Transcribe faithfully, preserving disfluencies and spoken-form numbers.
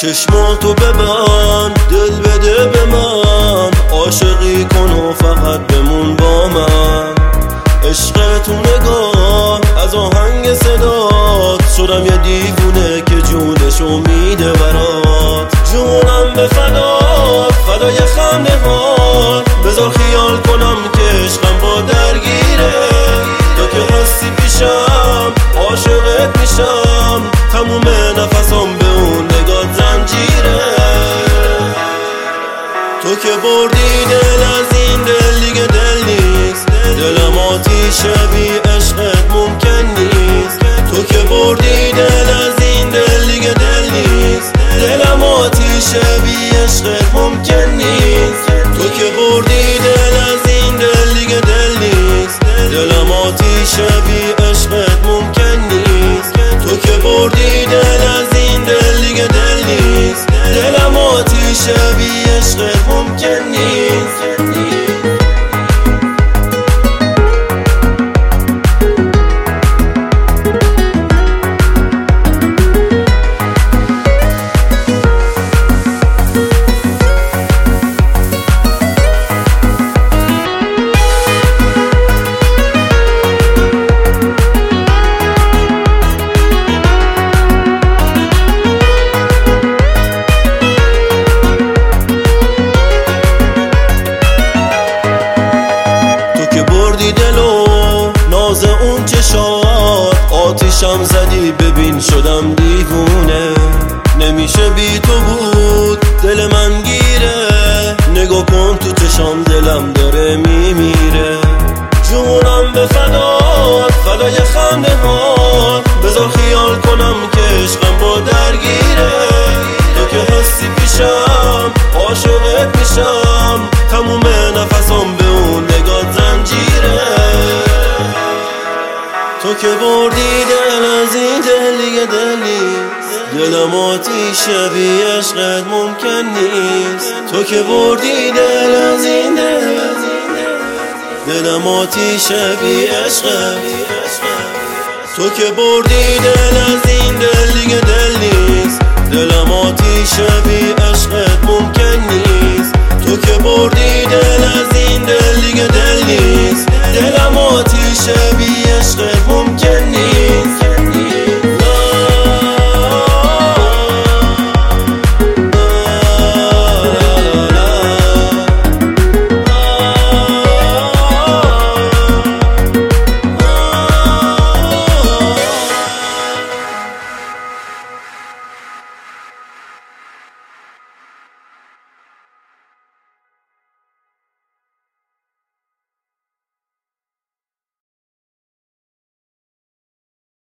چشماتو ببند، دل بده به من، عاشقی کن و فقط بمون با من. عشق تو نگاه از آهنگ صدات، شدم یه دیوونه که جونشو میده برات. جونم به فدات، فدای خنده هات، بذار خیال کنم که عشقم با درگیره. تو که هستی پیشم عاشقت میشم، تموم نفسم به اون نگات زنجیره. تو که بردی دل از این دل دیگه دل نیست، دلم آتیشه بی عشقت ممکن نیست. تو که بردی دل از این دل دیگه دل نیست، دلم آتیشه بی عشقت ممکن نیست. تو که بردی دل از این دل دیگه دل نیست، دلم آتیشه بی عشقت ممکن نیست. تو که بردی دل از این دل دیگه دل نیست، دلم آتیشه بی عشقت ممکن نیست. ناز اون چشات آتیشم زدی، ببین شدم دیوونه. نمیشه بی تو بود دل من گیره، نگاه کن تو چشام دلم داره میمیره. جونم به فدات، فدای خنده هات، بذار خیال کنم که عشقم با درگیره. تو که هستی پیشم عاشقت میشم، تموم نفسم به اون نگات زنجیره. تو که بردی دل از این دل دیگه دل نیست، دلم آتیشه بی عشقت ممکن نیست. تو که بردی دل از این دل، دلم آتیشه بی عشقت. تو که بردی دل از این دل دیگه دل نیست، دلم آتیشه بی